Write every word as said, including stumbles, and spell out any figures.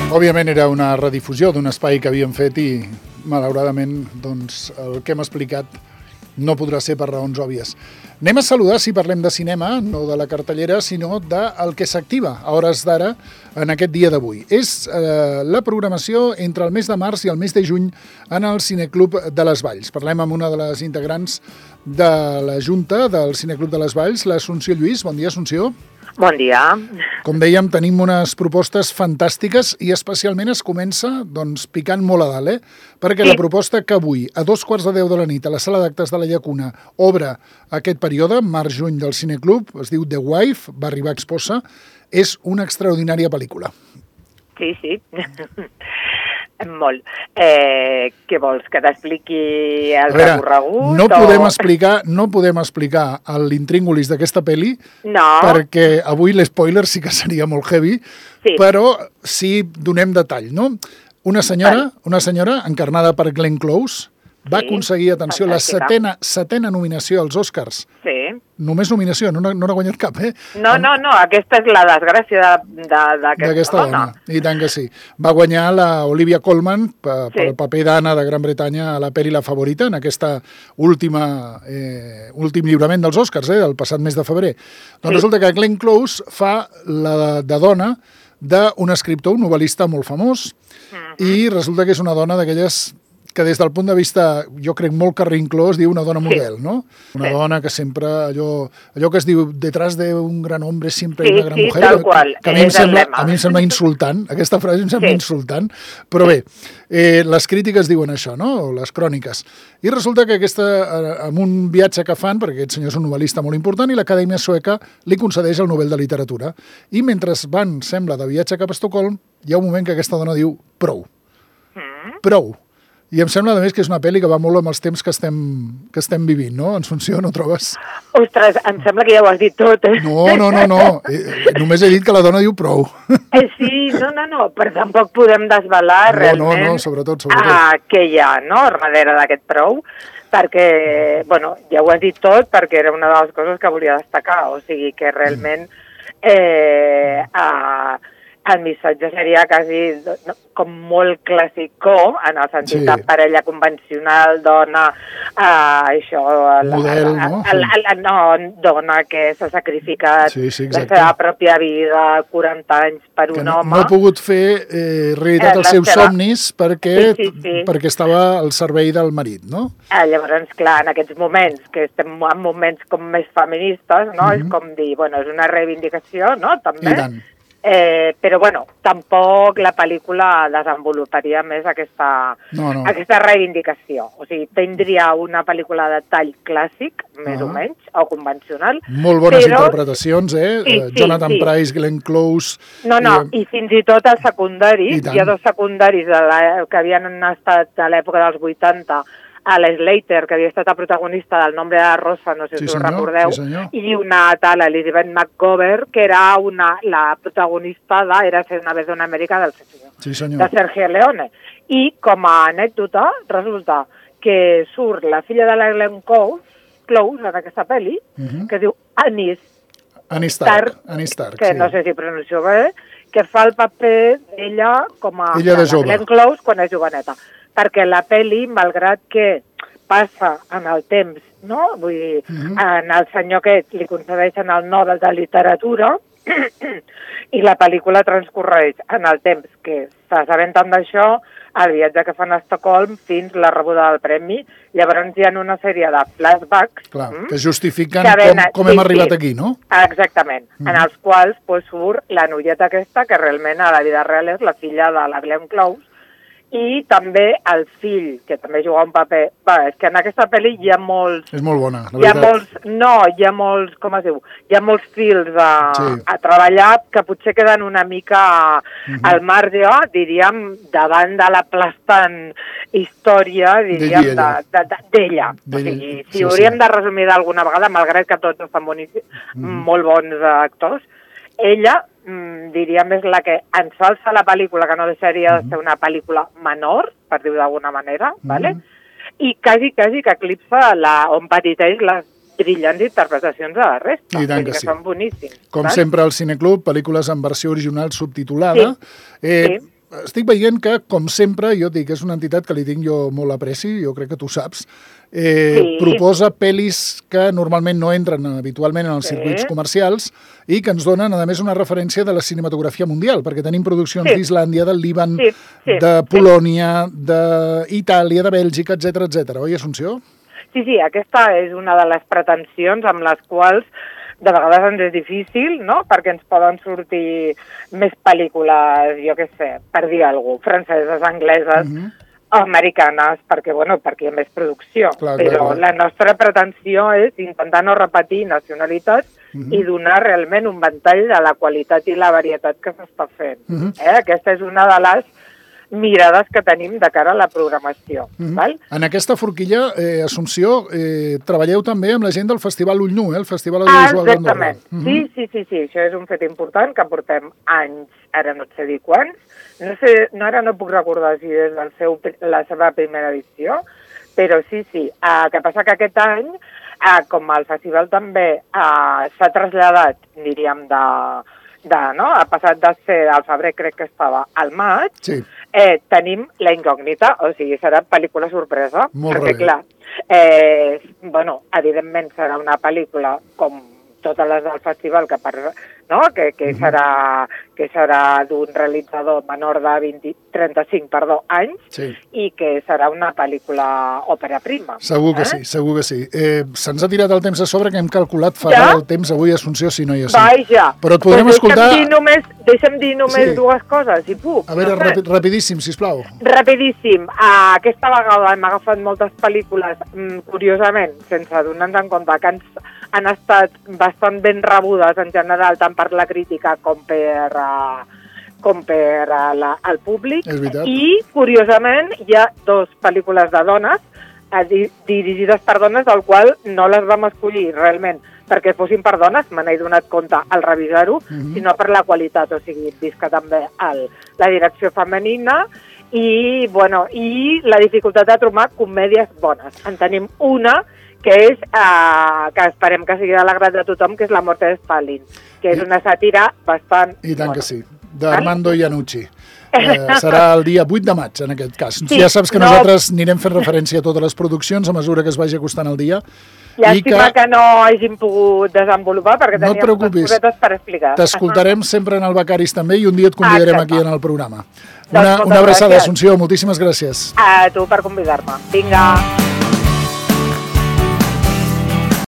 Òbviament era una redifusió d'un espai que havíem fet i, malauradament, doncs, el que hem explicat no podrà ser per raons òbvies. Anem a saludar, si parlem de cinema, no de la cartellera, sinó del que s'activa a hores d'ara en aquest dia d'avui. És eh, la programació entre el mes de març i el mes de juny en el Cineclub de les Valls. Parlem amb una de les integrants de la Junta del Cineclub de les Valls, l'Assumpció Lluís. Bon dia, Assumpció. Bon dia. Com dèiem, tenim unes propostes fantàstiques i especialment es comença doncs, picant molt a dalt, eh? Perquè sí. La proposta que avui, a dos quarts de deu de la nit, a la sala d'actes de la Llacuna, obre aquest període, març-juny del Cineclub, es diu The Wife, va arribar a exposa, és una extraordinària pel·lícula. Sí, sí. Molt. Eh, què vols, que t'expliqui el veure, recorregut? No, o... podem explicar, no podem explicar l'intríngulis d'aquesta pel·li, no. Perquè avui l'espoiler sí que seria molt heavy, sí. Però sí donem detall, no? Una senyora, una senyora encarnada per Glenn Close va sí, aconseguir, atenció, fantàstica. la setena, setena nominació als Oscars. Sí. Només nominació, no, no n'ha guanyat cap, eh? No, no, no, aquesta és la desgràcia d'aquesta dona. dona. I tant que sí. Va guanyar la Olivia Colman pel sí. paper d'Anna de Gran Bretanya a la pel·li La Favorita, en aquesta última, eh, últim lliurament dels Oscars, eh, del passat mes de febrer. Doncs sí. Resulta que Glenn Close fa la de dona d'un escriptor, un novel·lista molt famós, uh-huh. I resulta que és una dona d'aquelles que des del punt de vista, jo crec molt carrincló, es diu una dona model, sí. no? Una sí. dona que sempre, allò, allò que es diu detrás d'un gran hombre sempre sí, una gran sí, mujer, tal qual. que a mi, em sembla, a mi em sembla insultant, aquesta frase em sembla sí. insultant, però bé, eh, les crítiques diuen això, no? O les cròniques. I resulta que aquesta, amb un viatge que fan, perquè aquest senyor és un novel·lista molt important, i l'Acadèmia Sueca li concedeix el Nobel de Literatura. I mentre van, sembla, de viatge cap a Estocolm, hi ha un moment que aquesta dona diu prou. Mm. Prou. I em sembla, a més, que és una pel·li que va molt amb els temps que estem, que estem vivint, no? En funció, no trobes? Ostres, em sembla que ja ho has dit tot. Eh? No, no, no, no. Eh, només he dit que la dona diu prou. Eh, sí, no, no, no, però tampoc podem desvelar no, realment no, no, sobretot, sobretot. Ah, què hi ha, no?, darrere d'aquest prou, perquè, bueno, ja ho has dit tot, perquè era una de les coses que volia destacar, o sigui que realment eh, eh, el missatge seria quasi no, com molt clàssico, en el sentit sí. de parella convencional, dona, eh, això... Model, la, no? La, la, no, dona que s'ha sacrificat sí, sí, la seva pròpia vida, quaranta anys per que un no, home. No ha pogut fer eh, realitat eh, els seus seva... somnis perquè, sí, sí, sí. perquè estava al servei del marit, no? Eh, llavors, clar, en aquests moments, que estem en moments com més feministes, no? Mm-hmm. És com dir, bueno, és una reivindicació, no?, també. I tant. Eh, però, bueno, tampoc la pel·lícula desenvoluparia més aquesta, no, no. aquesta reivindicació. O sigui, tindria una pel·lícula de tall clàssic, més uh-huh. o menys, o convencional. Molt bones però... interpretacions, eh? Sí, sí, Jonathan sí. Price, Glenn Close... No, no, i, i fins i tot els secundaris. Hi ha dos secundaris de la, que havien estat a l'època dels vuitanta, a l'Slater, que havia estat la protagonista del Nombre de la Rosa, no sé sí, si senyor, us recordeu, sí, i una tal Elizabeth McGovern, que era una, la protagonista de Era ser una vez en Amèrica del sí, de Sergio Leone. I com a anècdota, resulta que surt la filla de la Glenn Close, Close en aquesta pel·li, uh-huh. que es diu Annie Annie Stark, Annie Stark, que sí. no sé si pronuncio bé, que fa el paper d'ella com a ella de jove. Glenn Close quan és joveneta. Perquè la pel·li, malgrat que passa en el temps, no? Vull dir, uh-huh. en el senyor que li concedeixen el Nobel de Literatura i la pel·lícula transcorreix en el temps que s'assabenten d'això, el viatge que fan a Estocolm fins la rebuda del premi. Llavors hi ha una sèrie de flashbacks Clar, mm, que justifiquen que ven, com, com sí, hem arribat sí, aquí, no? Exactament, mm. en els quals pues, surt la noieta aquesta, que realment a la vida real és la filla de la Glenn Close, i també el fill, que també juga un paper... Va, és que en aquesta pel·li hi ha molts... És molt bona, la hi ha veritat. Molts, no, hi ha molts, com es diu, hi ha molts fils a, sí. a treballar que potser queden una mica uh-huh. al marge, diríem, davant de l'aplastant història, diríem, d'ella. De, de, d'ella. O sigui, si sí, hauríem sí. de resumir d'alguna vegada, malgrat que tots estan boníssims, uh-huh. molt bons actors, ella... diríem, és la que ensalça la pel·lícula, que no deixaria de ser una pel·lícula menor, per dir-ho d'alguna manera, mm-hmm. ¿vale? I quasi, quasi que eclipsa la, on petiteix les brillants interpretacions de la resta. I tant que, que sí. Són boníssims. Com saps? sempre al Cineclub, pel·lícules en versió original subtitulada. Sí. Eh, sí. estic veient que, com sempre, jo et dic, és una entitat que li tinc jo molt apreci, jo crec que tu saps, eh, sí. proposa pel·lis que normalment no entren habitualment en els sí. circuits comercials i que ens donen, a més, una referència de la cinematografia mundial, perquè tenim produccions sí. d'Islàndia, del Líban, sí. Sí. de Polònia, d'Itàlia, de Bèlgica, etcètera, etcètera. Oi, Assumpció? Sí, sí, aquesta és una de les pretensions amb les quals de vegades ens és difícil, no?, perquè ens poden sortir més pel·lícules, jo què sé, per dir alguna cosa, franceses, angleses, mm-hmm. americanes, perquè, bueno, perquè hi ha més producció. Clar, Però clar, clar. La nostra pretensió és intentar no repetir nacionalitats mm-hmm. i donar realment un ventall de la qualitat i la varietat que s'està fent. Mm-hmm. Eh? Aquesta és una de les mirades que tenim de cara a la programació. Mm-hmm. Val? En aquesta forquilla, eh, Assumpció, eh, treballeu també amb la gent del Festival Ull Nu, eh, el Festival Audiovisual ah, d'Andorra. Exactament. Mm-hmm. Sí, sí, sí, sí, això és un fet important que portem anys, ara no et sé dir quants, no sé, no, ara no puc recordar si des del seu, la seva primera edició, però sí, sí. El que passa que aquest any, eh, com el festival també eh, s'ha traslladat, diríem, de... de, no? Ha passat de ser al febrer, crec que estava al maig, sí. eh, tenim la incògnita, o sigui, serà pel·lícula sorpresa. Molt perquè, bé. clar, eh, bueno, evidentment serà una pel·lícula com totes les del festival, que, per, no? que, que uh-huh. serà, que serà d'un realitzador menor de vint, trenta-cinc perdó, anys sí. i que serà una pel·lícula òpera prima. Segur que eh? sí, segur que sí. Eh, Se'ns ha tirat el temps a sobre, que hem calculat farà ja? el temps avui, Assumpció, si no hi ha sí. Vaja. Però et podrem pues escoltar... Deixa'm dir només, deixa'm dir només sí. dues coses, si puc. A veure, rapi, rapidíssim, sisplau. Rapidíssim. Uh, aquesta vegada hem agafat moltes pel·lícules, um, curiosament, sense donar-nos en compte que ens han estat bastant ben rebudes en general, tant per la crítica com per, uh, com per uh, la, el públic. I, curiosament, hi ha dues pel·lícules de dones uh, di dirigides per dones, del qual no les vam escollir realment perquè fossin per dones, me n'he donat compte al revisar-ho, mm-hmm. sinó per la qualitat, o sigui, vist que també el, la direcció femenina i, bueno, i la dificultat de trobar comèdies bones. En tenim una que és, eh, que esperem que sigui de l'agrat de tothom, que és La Morte de Stalin, que és una sàtira bastant... I tant bona. Que sí, d'Armando Iannucci. Eh, serà el dia vuit de maig, en aquest cas. Sí, ja saps que no... nosaltres anirem fent referència a totes les produccions a mesura que es vagi acostant el dia. Llàstima que... que no hàgim pogut desenvolupar, perquè teníem no unes cosetes per explicar. T'escoltarem sempre en el Becaris també i un dia et convidarem ah, aquí en el programa. Una, una abraçada, Assumpció, moltíssimes gràcies. A tu per convidar-me. Vinga.